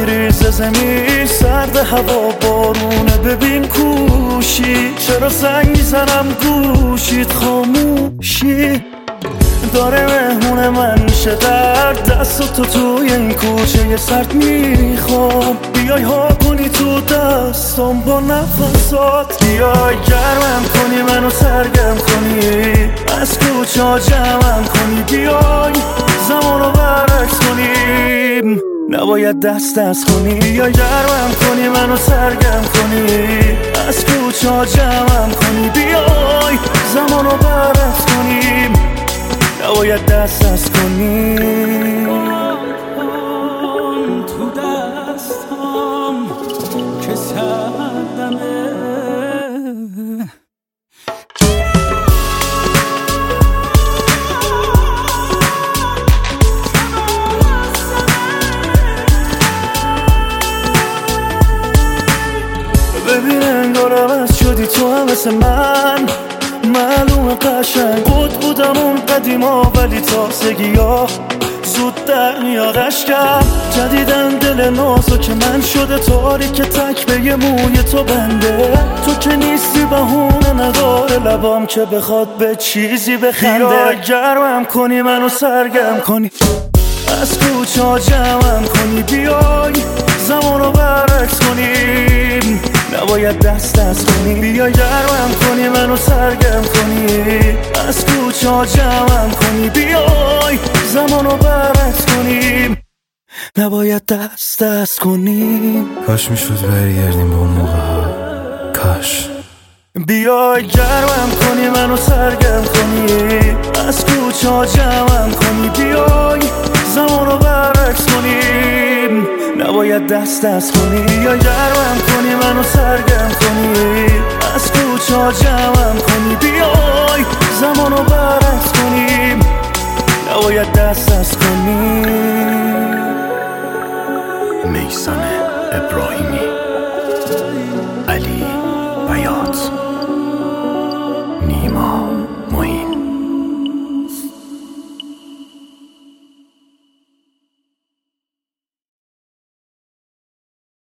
میریزه زمین، سرد هوا بارونه، ببین کوشی چرا زنگ میزنم گوشید خاموشی داره مهمون من میشه در دست تو توی این کوچه سرد میخوام بیای ها کنی تو دستم با نفسات بیای گرمم کنی منو سرگرم کنی از کوچه ها جمعم کنی بیای زمانو برعکس کنیم نباید دست کنی بیای گرمم کنی منو سرگرم کنی از کوچه ها جمعم کنی بیای زمانو برعکس کنیم نباید دست کنی تو دستم که سردمه ببین انگار عوض شدی تو هم مثل من معلوم قشنگ بودم اون قدیما ولی تازگی ها زود در میاد اشکم جدیدن دل نازو که من شده تاریک تک به یه موی تو بنده تو که نیستی بهونه نداره لبام که بخواد به چیزی بخنده گرمم کنی منو سرگرم کنی از کوچه ها جمعم کنی بیای زمانو برعکس کنیم نباید دست کنی بیای گرمم کنی منو سرگرم کنی از کوچه ها جمعم کنی بیای زمانو برعکس کنیم نباید دست کنیم کاش میشد برگردیم به اون موقع ها کاش بیای گرمم کنی منو سرگرم کنی از کوچه ها جمعم کنی بیای زمانو برعکس کنیم نباید دست کنی بیای گرمم کنی منو سرگرم کنی از کوچه ها جمعم کنی بیای زمانو برعکس کنیم نباید دست کنی میثم ابراهیمی علی بیات